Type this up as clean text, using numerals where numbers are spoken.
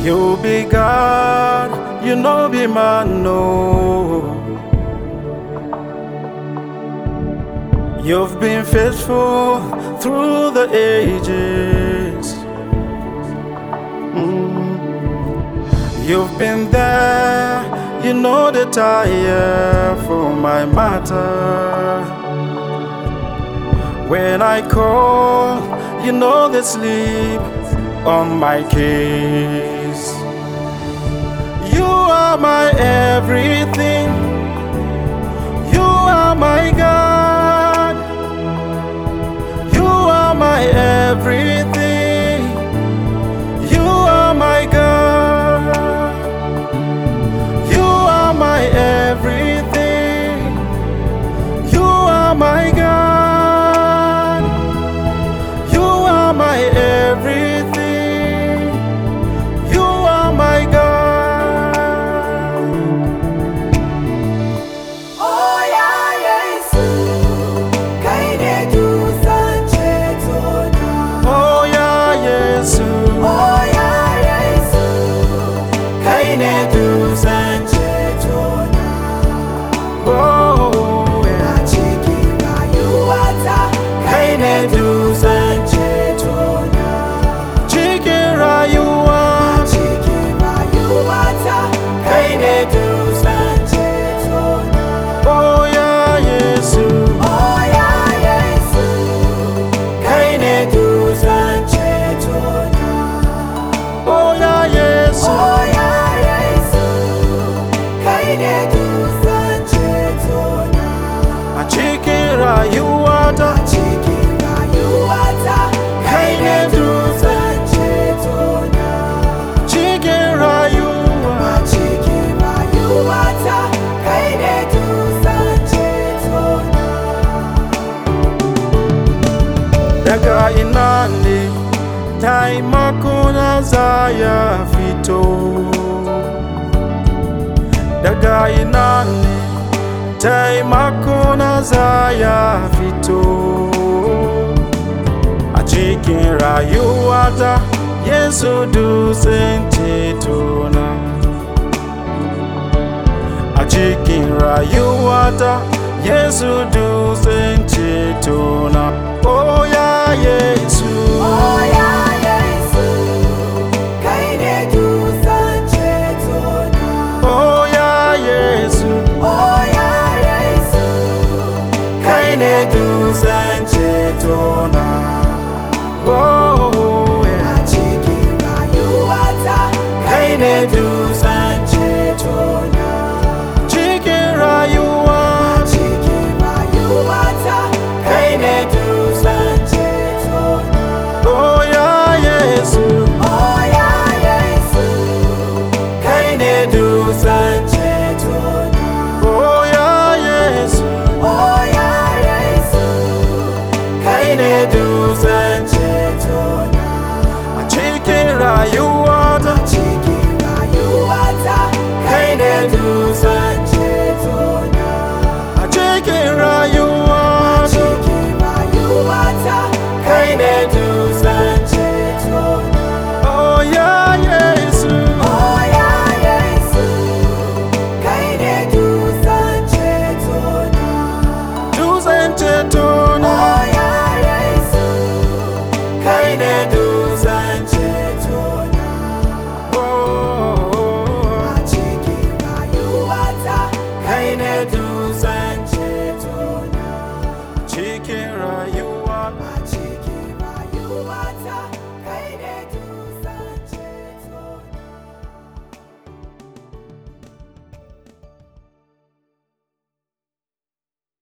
You be God, you know be man, no. You've been faithful through the ages. You've been there, you know the tire for my matter. When I call, you know the sleep on my case. You are my everything. You are my God. You are my everything. You are my God. You are my everything. You are my God. You are my everything. You are my God. Oh yeah, Jesus, kaine du sanchetona. Oh yeah, Jesus. Oh yeah, Jesus, kaine du sanchetona. Oh yeah. Achikira yuata, kaine du sanchetona. Chikira you are. Achikira yuata, kaine du sanchetona. Oh yeah, Jesus. Oh yeah, Jesus, kaine du sanchetona. Oh yeah, Jesus. Oh yeah, Jesus, kaine du sanchetona. Chikira you are. Achikira yuata, kaine du sanchetona. Chikira you are. Achikira yuata, kaine du sanchetona. Daga inani taima kuna zaya fito. Daga inani taima kuna zaya fito. A cikin rayuwata Yesu dusan cetona. A cikin rayuwata Yesu dusan cetona. Oh